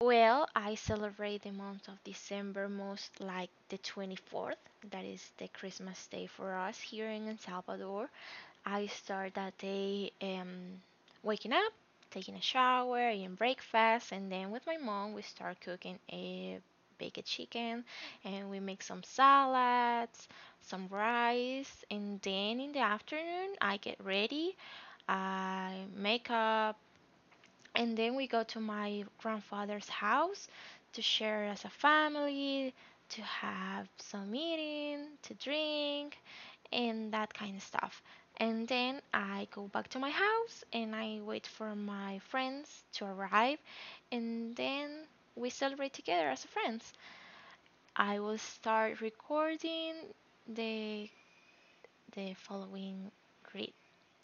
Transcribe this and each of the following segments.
Well, I celebrate the month of December most like the 24th. That is the Christmas day for us here in El Salvador. I start that day waking up, taking a shower, eating breakfast, and then with my mom we start cooking a baked chicken, and we make some salads, some rice, and then in the afternoon I get ready, I make up, and then we go to my grandfather's house to share as a family, to have some eating, to drink, and that kind of stuff. And then I go back to my house and I wait for my friends to arrive, and then we celebrate together as friends. I will start recording the the following greet.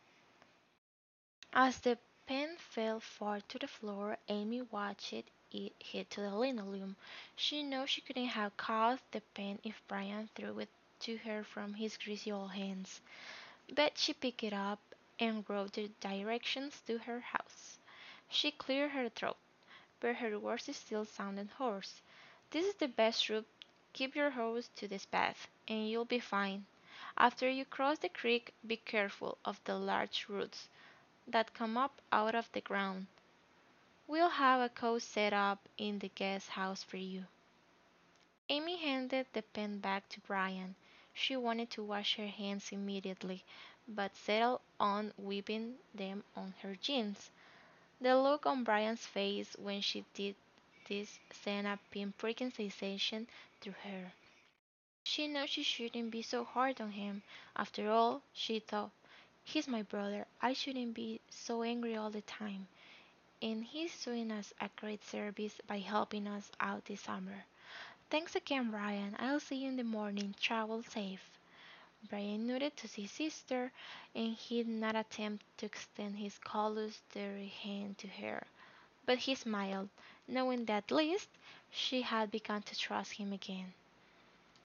As the pen fell far to the floor, Amy watched it hit to the linoleum. She knew she couldn't have caught the pen if Brian threw it to her from his greasy old hands. But she picked it up and wrote the directions to her house. She cleared her throat, but her words still sounded hoarse. "This is the best route. Keep your horse to this path, and you'll be fine. After you cross the creek, be careful of the large roots that come up out of the ground. We'll have a coach set up in the guest house for you." Amy handed the pen back to Brian. She wanted to wash her hands immediately, but settled on wiping them on her jeans. The look on Brian's face when she did this sent a pinpricking sensation through her. She knew she shouldn't be so hard on him. After all, she thought, he's my brother. I shouldn't be so angry all the time. And he's doing us a great service by helping us out this summer. "Thanks again, Brian. I'll see you in the morning. Travel safe." Brian nodded to his sister, and he did not attempt to extend his callous, dirty hand to her. But he smiled, knowing that at least she had begun to trust him again.